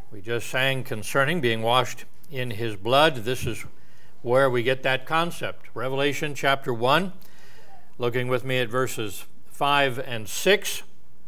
We just sang concerning being washed in his blood. This is where we get that concept. Revelation chapter 1, looking with me at verses 5 and 6.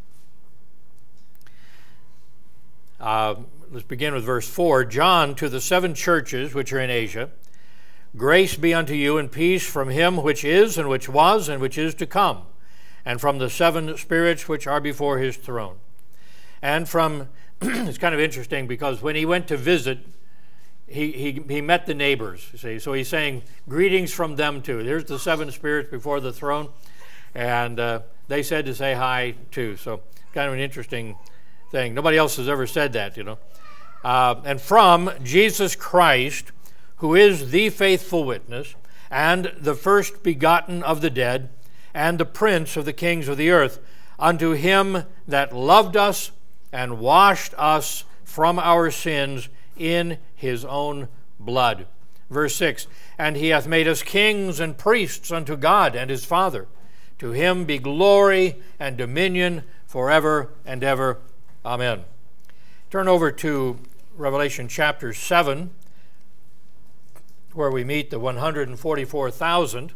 Let's begin with verse 4. John, to the 7 churches which are in Asia, grace be unto you and peace from him which is, and which was, and which is to come, and from the 7 spirits which are before his throne. And from, it's kind of interesting because when he went to visit, he met the neighbors, you see. So he's saying, greetings from them too. There's the 7 spirits before the throne, and they said to say hi too. So kind of an interesting thing. Nobody else has ever said that, you know. And from Jesus Christ, who is the faithful witness, and the first begotten of the dead, and the prince of the kings of the earth, unto him that loved us and washed us from our sins in his own blood. Verse 6, and he hath made us kings and priests unto God and his Father. To him be glory and dominion forever and ever. Amen. Turn over to Revelation chapter 7, where we meet the 144,000.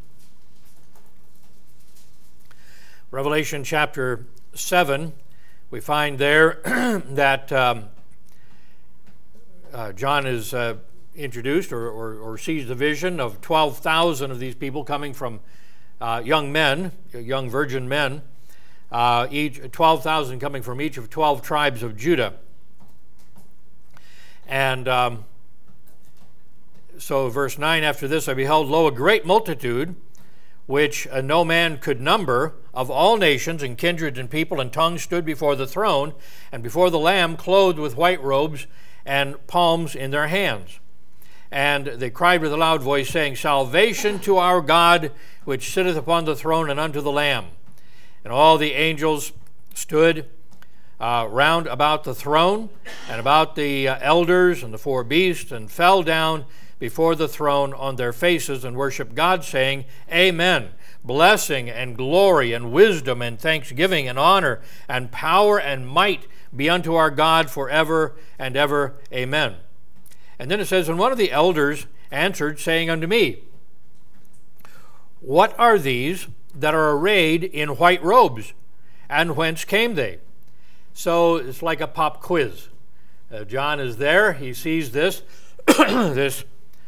Revelation chapter 7, we find there that John is introduced or sees the vision of 12,000 of these people coming from young men, young virgin men, each 12,000 coming from each of 12 tribes of Judah. And so verse 9, after this I beheld, lo, a great multitude, which no man could number, of all nations and kindreds and people and tongues, stood before the throne and before the Lamb, clothed with white robes and palms in their hands. And they cried with a loud voice, saying, salvation to our God, which sitteth upon the throne, and unto the Lamb. And all the angels stood round about the throne, and about the elders and the 4 beasts, and fell down before the throne on their faces, and worshiped God, saying, Amen. Blessing and glory and wisdom and thanksgiving and honor and power and might be unto our God forever and ever. Amen. And then it says, and one of the elders answered, saying unto me, what are these that are arrayed in white robes, and whence came they? So it's like a pop quiz. John is there. He sees this, this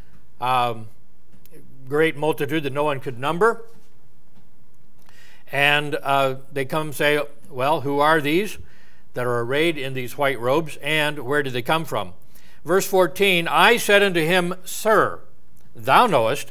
great multitude that no one could number. And they come and say, well, who are these that are arrayed in these white robes, and where did they come from? Verse 14, I said unto him, Sir, thou knowest.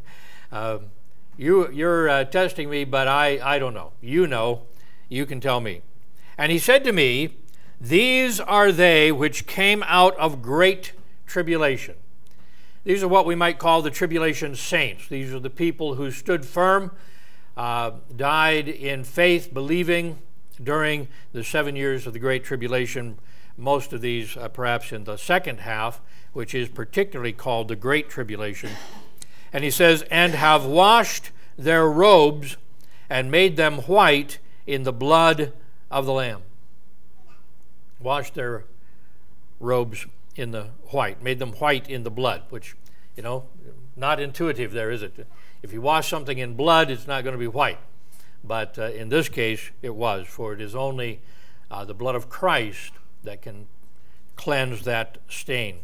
You're testing me, but I don't know. You know, you can tell me. And he said to me, these are they which came out of great tribulation. These are what we might call the tribulation saints. These are the people who stood firm, died in faith, believing during the 7 years of the Great Tribulation, most of these perhaps in the second half, which is particularly called the Great Tribulation. And he says, and have washed their robes and made them white in the blood of the Lamb. Washed their robes in the white, made them white in the blood, which, you know, not intuitive there, is it? If you wash something in blood, it's not going to be white. But in this case, it was, for it is only the blood of Christ that can cleanse that stain.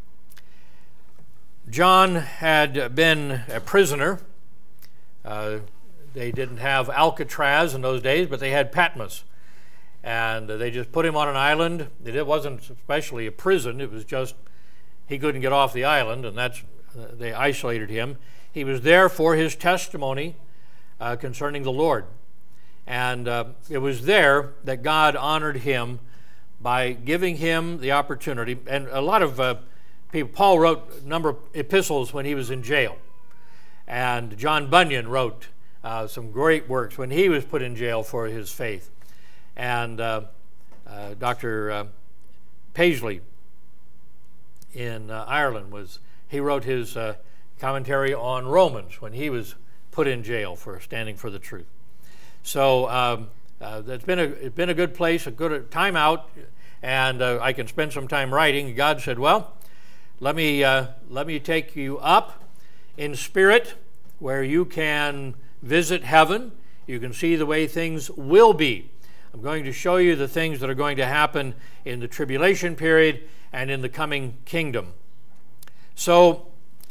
John had been a prisoner. They didn't have Alcatraz in those days, but they had Patmos. And they just put him on an island. It wasn't especially a prison. It was just he couldn't get off the island, and they isolated him. He was there for his testimony concerning the Lord. And it was there that God honored him by giving him the opportunity. And a lot of people, Paul wrote a number of epistles when he was in jail. And John Bunyan wrote some great works when he was put in jail for his faith. And Dr. Paisley in Ireland he wrote his commentary on Romans when he was put in jail for standing for the truth. So it's been a good place, a good time out. and I can spend some time writing. God said, well, let me take you up in spirit where you can visit heaven. You can see the way things will be. I'm going to show you the things that are going to happen in the tribulation period and in the coming kingdom. So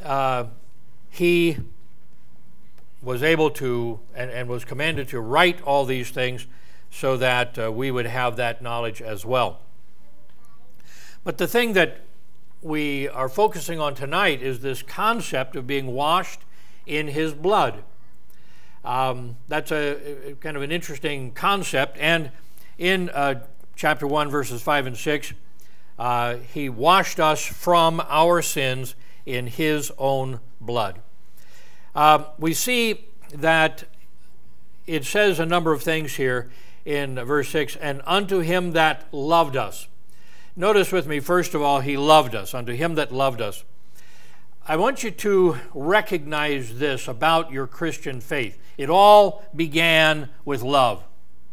he was able to and was commanded to write all these things so that we would have that knowledge as well. But the thing that we are focusing on tonight is this concept of being washed in his blood. That's a kind of an interesting concept, and in chapter 1, verses 5 and 6, he washed us from our sins in his own blood. We see that it says a number of things here in verse 6, and unto him that loved us. Notice with me, first of all, he loved us, unto him that loved us. I want you to recognize this about your Christian faith. It all began with love.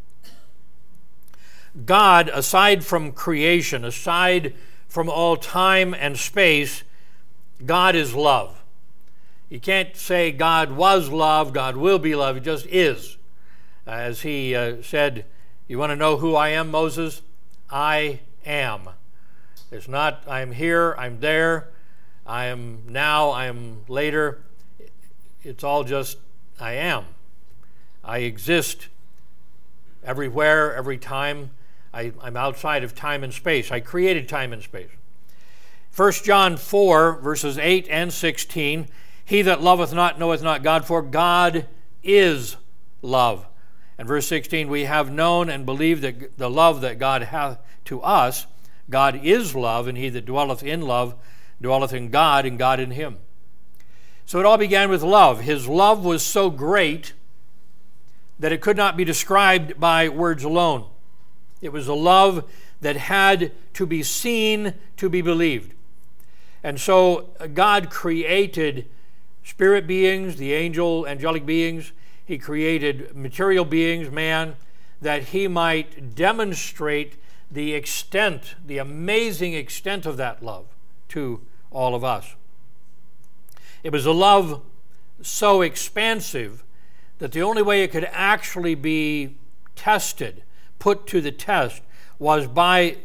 God, aside from creation, aside from all time and space, God is love. You can't say God was love, God will be love. It just is. As he said, you want to know who I am, Moses? I am. It's not I'm here, I'm there, I am now, I am later. It's all just I am. I exist everywhere, every time. I'm outside of time and space. I created time and space. 1 John 4, verses 8 and 16, he that loveth not knoweth not God, for God is love. And verse 16, we have known and believed that the love that God hath to us, God is love, and he that dwelleth in love dwelleth in God, and God in him. So it all began with love. His love was so great that it could not be described by words alone. It was a love that had to be seen to be believed. And so God created spirit beings, the angelic beings. He created material beings, man, that he might demonstrate the extent, the amazing extent of that love to all of us. It was a love so expansive that the only way it could actually be tested, put to the test, was by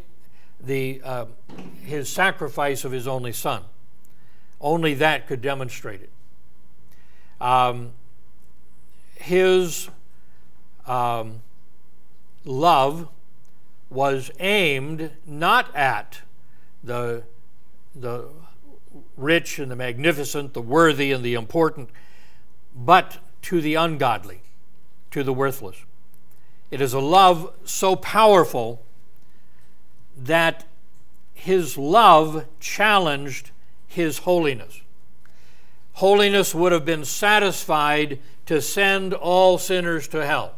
his sacrifice of his only son. Only that could demonstrate it. His love was aimed not at the rich and the magnificent, the worthy and the important, but to the ungodly, to the worthless. It is a love so powerful that his love challenged his holiness. Holiness would have been satisfied to send all sinners to hell.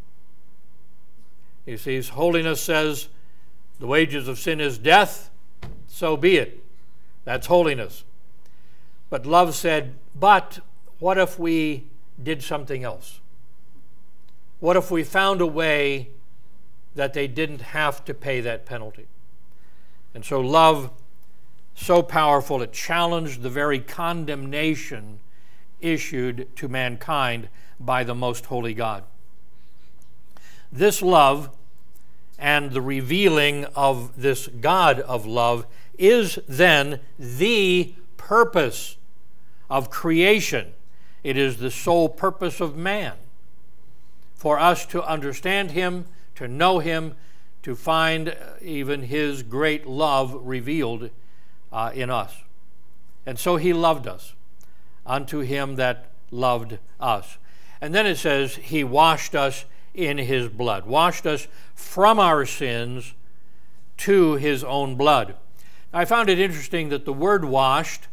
You see, holiness says the wages of sin is death, so be it. That's holiness. But love said, but what if we did something else? What if we found a way that they didn't have to pay that penalty? And so love, so powerful, it challenged the very condemnation issued to mankind by the most holy God. This love and the revealing of this God of love is then the purpose of creation. It is the sole purpose of man, for us to understand him, to know him, to find even his great love revealed in us. And so he loved us, unto him that loved us. And then it says he washed us in his blood, washed us from our sins to his own blood. I found it interesting that the word washed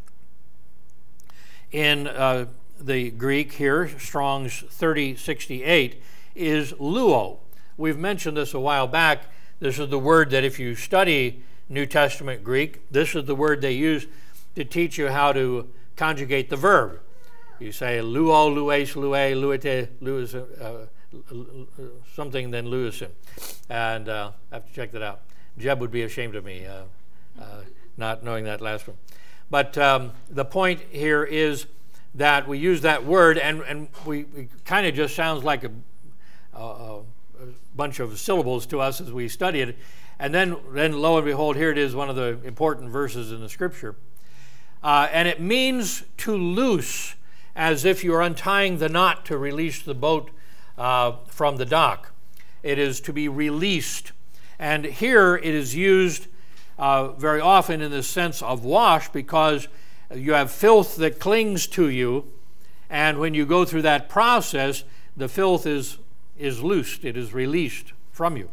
in the Greek here, Strong's 3068, is luo. We've mentioned this a while back. This is the word that if you study New Testament Greek, this is the word they use to teach you how to conjugate the verb. You say luo, lues, lue, luete, luis, something, then luisin. And I have to check that out. Jeb would be ashamed of me not knowing that last one. But the point here is that we use that word, and we kind of just sounds like a bunch of syllables to us as we study it. And then lo and behold, here it is, one of the important verses in the Scripture. And it means to loose, as if you're untying the knot to release the boat from the dock. It is to be released. And here it is used very often in the sense of wash, because you have filth that clings to you, and when you go through that process, the filth is loosed, it is released from you.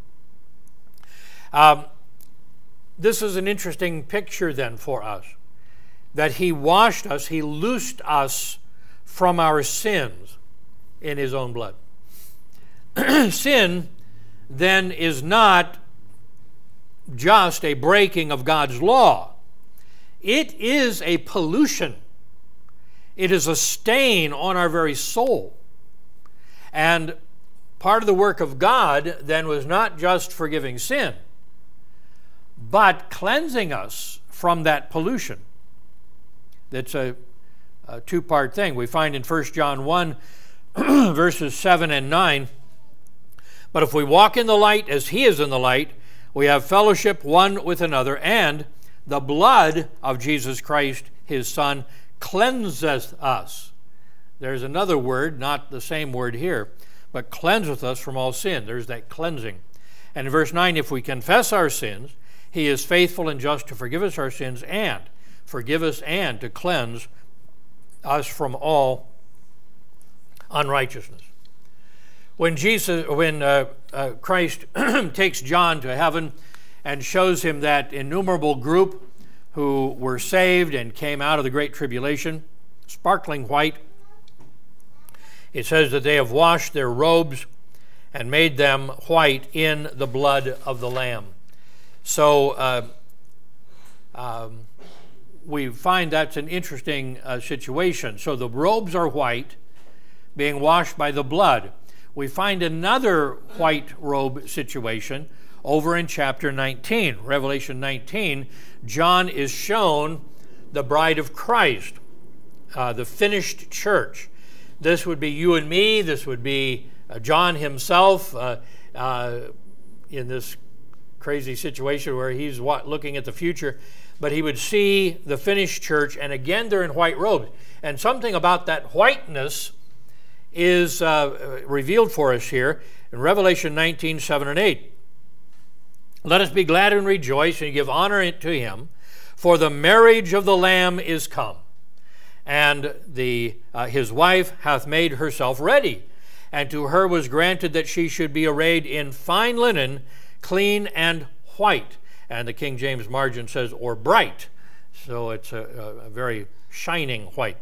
This is an interesting picture then for us, that he washed us, he loosed us from our sins in his own blood. Sin then is not just a breaking of God's law. It is a pollution. It is a stain on our very soul. And part of the work of God then was not just forgiving sin, but cleansing us from that pollution. That's a two-part thing. We find in 1 John 1, verses 7 and 9, "But if we walk in the light as he is in the light, we have fellowship one with another, and the blood of Jesus Christ, his Son, cleanseth us." There's another word, not the same word here, but cleanseth us from all sin. There's that cleansing. And in verse 9, "If we confess our sins, he is faithful and just to forgive us our sins and forgive us and to cleanse us from all unrighteousness." When Christ takes John to heaven and shows him that innumerable group who were saved and came out of the Great Tribulation, sparkling white, it says that they have washed their robes and made them white in the blood of the Lamb. So we find that's an interesting situation. So the robes are white, being washed by the blood. We find another white robe situation over in chapter 19. Revelation 19, John is shown the bride of Christ, the finished church. This would be you and me. This would be John himself in this crazy situation where he's looking at the future. But he would see the finished church, and again they're in white robes. And something about that whiteness is revealed for us here in Revelation 19, 7 and 8. "Let us be glad and rejoice and give honor to him, for the marriage of the Lamb is come, and his wife hath made herself ready. And to her was granted that she should be arrayed in fine linen, clean and white." And the King James margin says, or bright. So it's a very shining white.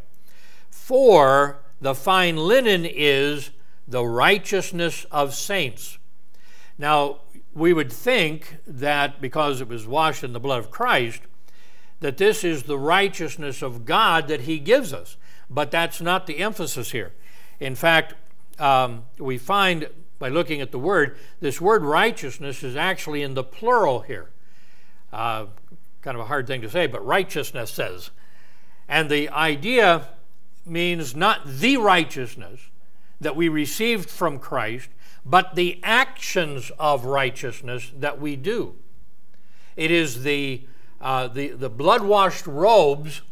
"For the fine linen is the righteousness of saints." Now, we would think that because it was washed in the blood of Christ, that this is the righteousness of God that he gives us. But that's not the emphasis here. In fact, we find by looking at the word, this word righteousness is actually in the plural here. Kind of a hard thing to say, but righteousness says. And the idea means not the righteousness that we received from Christ, but the actions of righteousness that we do. It is the blood-washed robes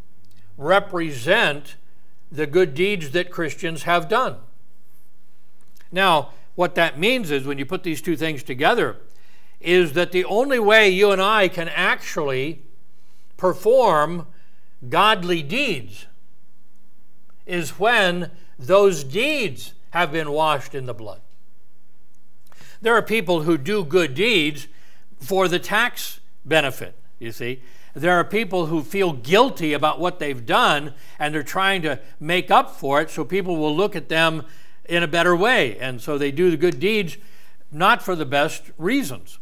represent the good deeds that Christians have done. Now, what that means is, when you put these two things together, is that the only way you and I can actually perform godly deeds is when those deeds have been washed in the blood. There are people who do good deeds for the tax benefit, you see. There are people who feel guilty about what they've done, and they're trying to make up for it so people will look at them in a better way. And so they do the good deeds not for the best reasons.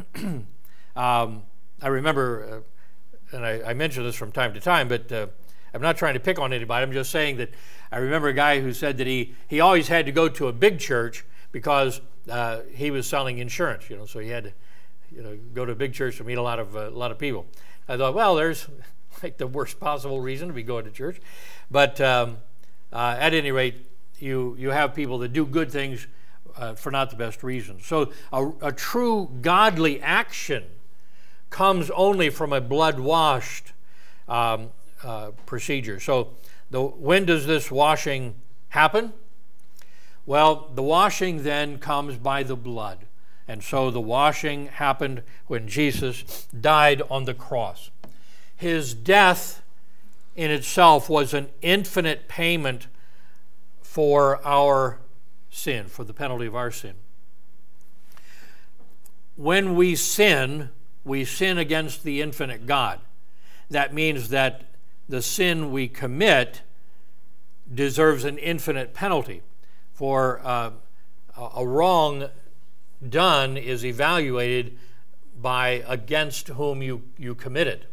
I remember, and I mention this from time to time, but I'm not trying to pick on anybody. I'm just saying that I remember a guy who said that he always had to go to a big church because he was selling insurance, so he had go to a big church to meet a lot of people. I thought, well, there's like the worst possible reason to be going to church, but at any rate, you have people that do good things for not the best reasons. So a true godly action comes only from a blood-washed procedure. So when does this washing happen? Well, the washing then comes by the blood. And so the washing happened when Jesus died on the cross. His death in itself was an infinite payment for our sin, for the penalty of our sin. When we sin against the infinite God. That means that the sin we commit deserves an infinite penalty. For a wrong done is evaluated by against whom you committed.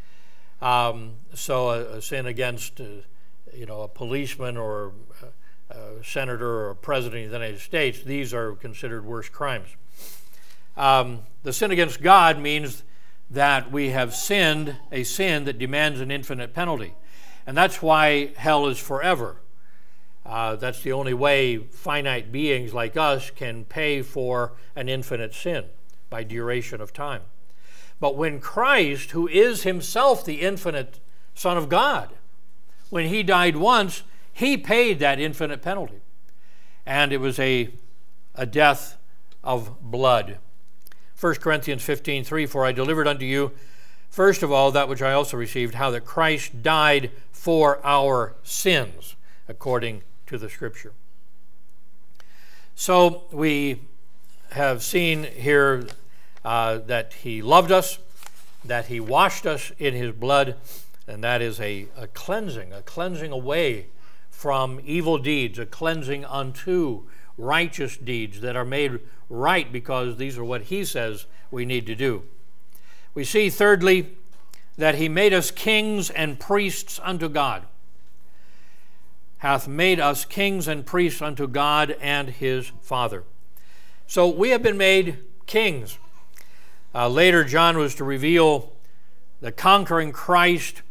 So a sin against a policeman or a senator or a president of the United States, these are considered worse crimes. The sin against God means that we have sinned a sin that demands an infinite penalty. And that's why hell is forever. That's the only way finite beings like us can pay for an infinite sin, by duration of time. But when Christ, who is himself the infinite Son of God, when he died once, he paid that infinite penalty. And it was a death of blood. 1 Corinthians 15:3, for I delivered unto you, first of all, that which I also received, how that Christ died for our sins, according to the Scripture. So we have seen here that he loved us, that he washed us in his blood, and that is a cleansing away from evil deeds, a cleansing unto righteous deeds that are made right because these are what he says we need to do. We see, thirdly, that he made us kings and priests unto God. Hath made us kings and priests unto God and his Father. So we have been made kings. Later, John was to reveal the conquering Christ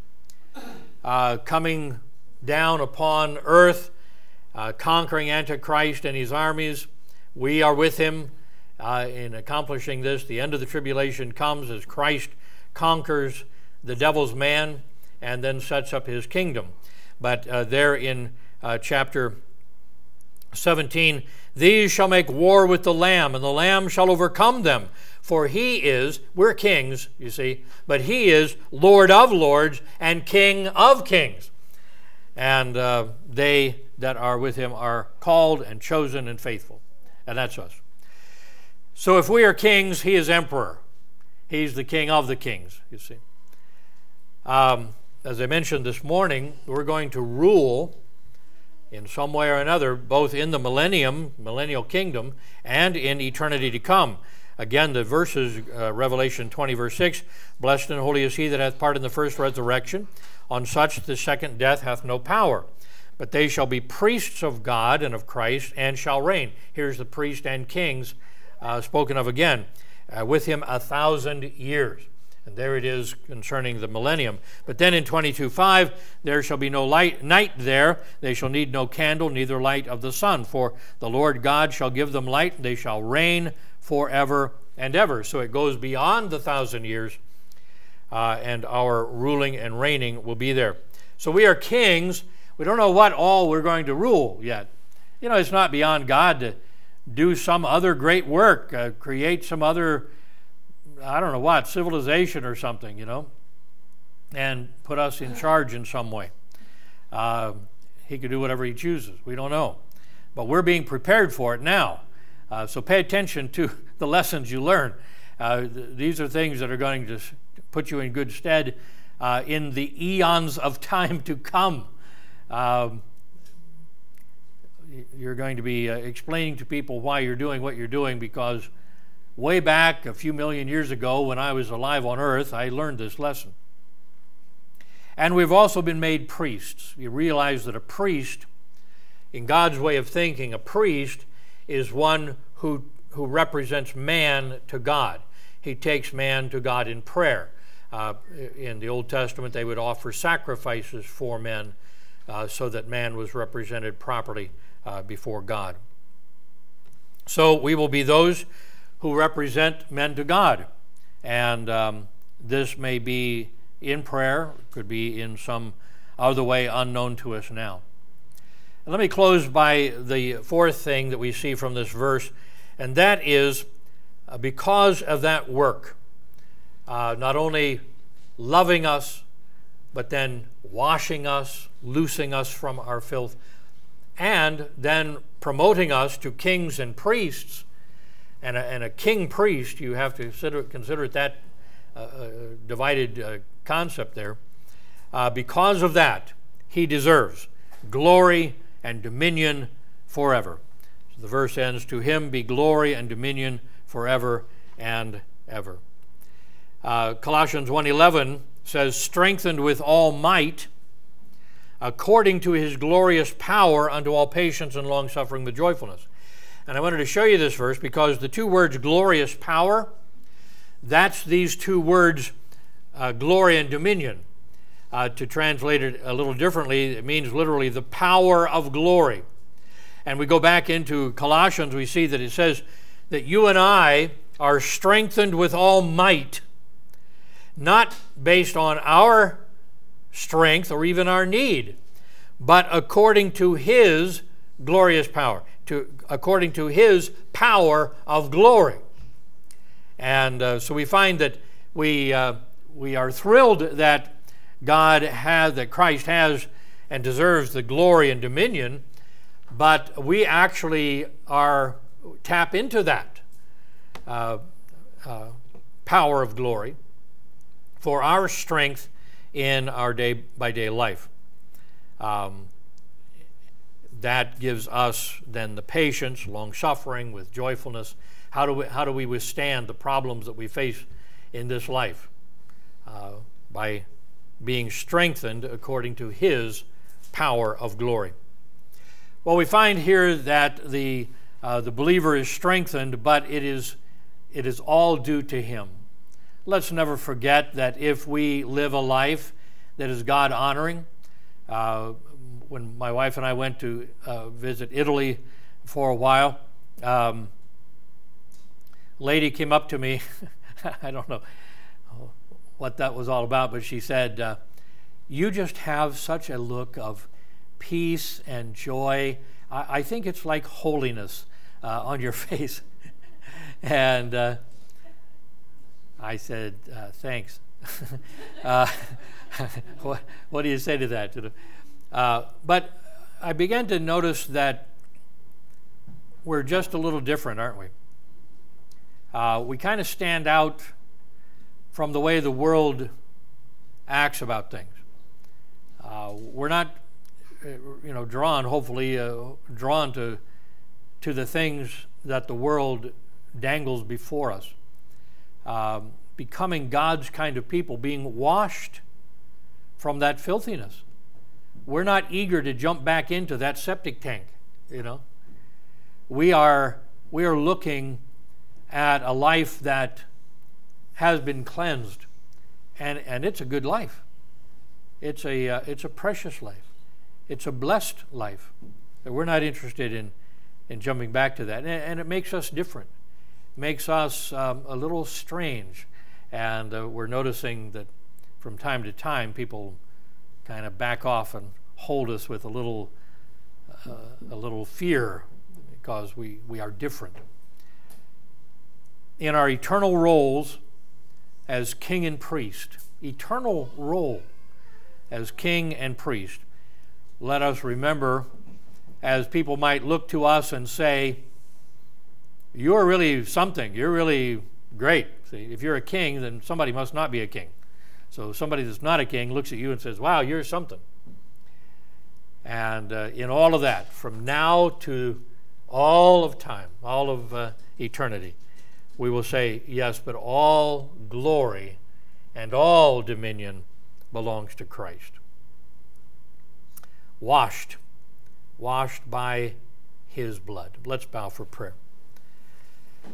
coming down upon earth, conquering Antichrist and his armies. We are with him in accomplishing this. The end of the tribulation comes as Christ conquers the devil's man and then sets up his kingdom. But there in chapter 17, these shall make war with the Lamb, and the Lamb shall overcome them. For he is, we're kings, you see, but he is Lord of lords and King of kings. And they that are with him are called and chosen and faithful. And that's us. So if we are kings, he is emperor. He's the king of the kings, you see. As I mentioned this morning, we're going to rule in some way or another, both in the millennial kingdom, and in eternity to come. Again, the verses, Revelation 20, verse 6, blessed and holy is he that hath part in the first resurrection. On such the second death hath no power. But they shall be priests of God and of Christ, and shall reign. Here's the priest and kings spoken of again. With him 1,000 years. And there it is concerning the millennium. But then in 22:5, there shall be no night there. They shall need no candle, neither light of the sun. For the Lord God shall give them light, and they shall reign forever and ever. So it goes beyond the 1,000 years, and our ruling and reigning will be there. So we are kings. We don't know what all we're going to rule yet. You know, it's not beyond God to do some other great work, create some other, I don't know what, civilization or something, you know, and put us in charge in some way. He could do whatever he chooses. We don't know. But we're being prepared for it now. So pay attention to the lessons you learn. These are things that are going to put you in good stead in the eons of time to come. You're going to be explaining to people why you're doing what you're doing, because way back a few million years ago when I was alive on earth, I learned this lesson. And we've also been made priests. You realize that a priest, in God's way of thinking, a priest is one who represents man to God. he takes man to God in prayer. In the Old Testament, they would offer sacrifices for men so that man was represented properly before God. So we will be those who represent men to God. And this may be in prayer, could be in some other way unknown to us now. And let me close by the fourth thing that we see from this verse, and that is because of that work, not only loving us, but then washing us, loosing us from our filth, and then promoting us to kings and priests. And a king priest, you have to consider it that divided concept there. Because of that, he deserves glory and dominion forever. So the verse ends, to him be glory and dominion forever and ever. Colossians 1:11 says, strengthened with all might, according to his glorious power, unto all patience and long-suffering with joyfulness. And I wanted to show you this verse because the two words glorious power, that's these two words, glory and dominion. To translate it a little differently, it means literally the power of glory. And we go back into Colossians, we see that it says that you and I are strengthened with all might, not based on our strength or even our need, but according to his glorious power, according to his power of glory. And so we find that we are thrilled that that Christ has and deserves the glory and dominion, but we actually tap into that power of glory for our strength in our day-by-day life. That gives us then the patience, long-suffering with joyfulness. How do we withstand the problems that we face in this life? By being strengthened according to his power of glory. Well, we find here that the believer is strengthened, but it is all due to him. Let's never forget that if we live a life that is God-honoring, when my wife and I went to visit Italy for a while, lady came up to me, I don't know what that was all about, but she said, you just have such a look of peace and joy. I think it's like holiness on your face. And I said, thanks. What do you say to that? But I began to notice that we're just a little different, aren't we? We kind of stand out from the way the world acts about things. We're not, drawn to the things that the world dangles before us. Becoming God's kind of people, being washed from that filthiness. We're not eager to jump back into that septic tank, We are looking at a life that has been cleansed, and it's a good life. It's a precious life. It's a blessed life. We're not interested in jumping back to that, and it makes us different. It makes us a little strange, and we're noticing that from time to time people kind of back off and hold us with a little fear because we are different. In our eternal roles as king and priest, eternal role as king and priest, let us remember, as people might look to us and say, you're really something, you're really great. See, if you're a king, then somebody must not be a king. So somebody that's not a king looks at you and says, wow, you're something. And in all of that, from now to all of time, all of eternity, we will say, yes, but all glory and all dominion belongs to Christ. Washed by his blood. Let's bow for prayer.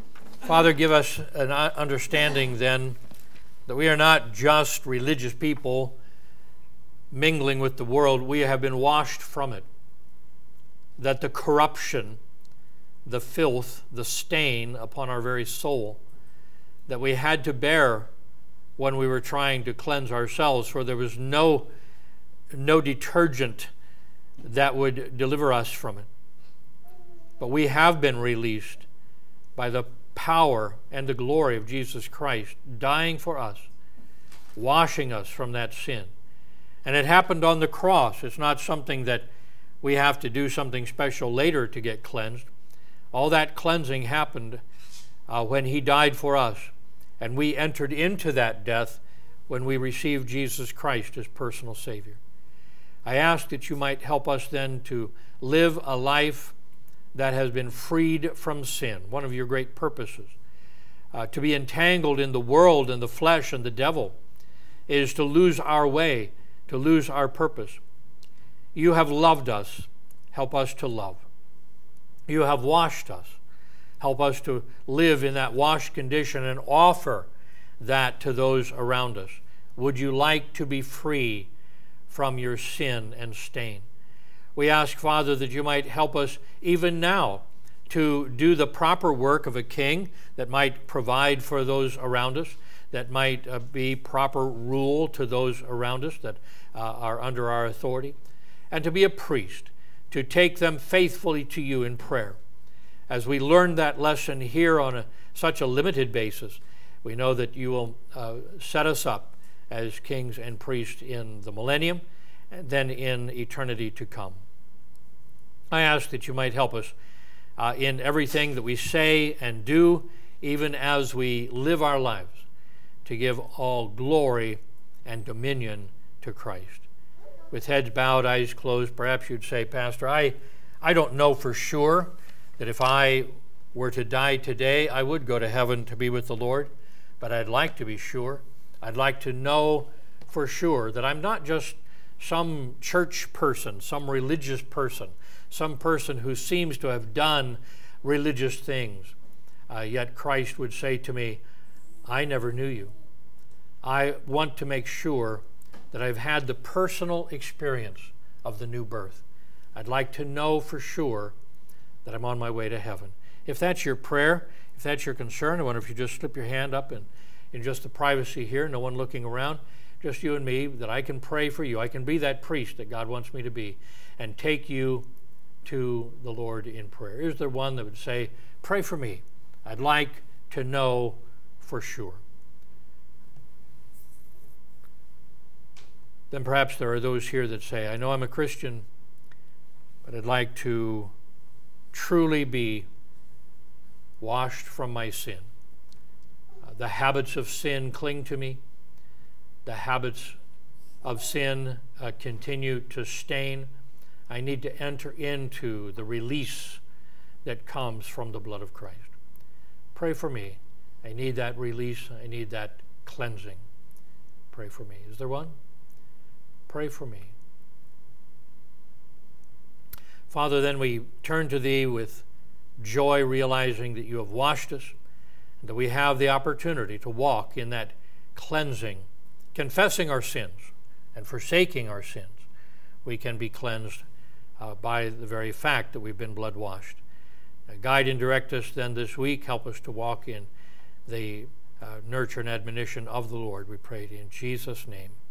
Father, give us an understanding then that we are not just religious people mingling with the world. We have been washed from it. That the corruption, the filth, the stain upon our very soul that we had to bear when we were trying to cleanse ourselves, for there was no detergent that would deliver us from it. But we have been released by the power and the glory of Jesus Christ dying for us, washing us from that sin. And it happened on the cross. It's not something that we have to do something special later to get cleansed. All that cleansing happened when he died for us, and we entered into that death when we received Jesus Christ as personal Savior. I ask that you might help us then to live a life that has been freed from sin, one of your great purposes. To be entangled in the world and the flesh and the devil is to lose our way, to lose our purpose. You have loved us. Help us to love. You have washed us. Help us to live in that washed condition and offer that to those around us. Would you like to be free from your sin and stain? We ask, Father, that you might help us even now to do the proper work of a king that might provide for those around us, that might be proper rule to those around us that are under our authority, and to be a priest, to take them faithfully to you in prayer. As we learn that lesson here on such a limited basis, we know that you will set us up as kings and priests in the millennium and then in eternity to come. I ask that you might help us in everything that we say and do, even as we live our lives, to give all glory and dominion to Christ. With heads bowed, eyes closed, perhaps you'd say, Pastor, I don't know for sure that if I were to die today, I would go to heaven to be with the Lord, but I'd like to be sure. I'd like to know for sure that I'm not just some church person, some religious person, some person who seems to have done religious things. Yet Christ would say to me, I never knew you. I want to make sure that I've had the personal experience of the new birth. I'd like to know for sure that I'm on my way to heaven. If that's your prayer, if that's your concern, I wonder if you just slip your hand up in just the privacy here, no one looking around, just you and me, that I can pray for you. I can be that priest that God wants me to be and take you to the Lord in prayer. Is there one that would say, pray for me? I'd like to know for sure. Then perhaps there are those here that say, I know I'm a Christian, but I'd like to truly be washed from my sin. The habits of sin cling to me. The habits of sin continue to stain. I need to enter into the release that comes from the blood of Christ. Pray for me. I need that release. I need that cleansing. Pray for me. Is there one? Pray for me. Father, then we turn to Thee with joy, realizing that You have washed us, and that we have the opportunity to walk in that cleansing, confessing our sins and forsaking our sins. We can be cleansed by the very fact that we've been blood washed. Guide and direct us then this week. Help us to walk in the nurture and admonition of the Lord. We pray in Jesus' name.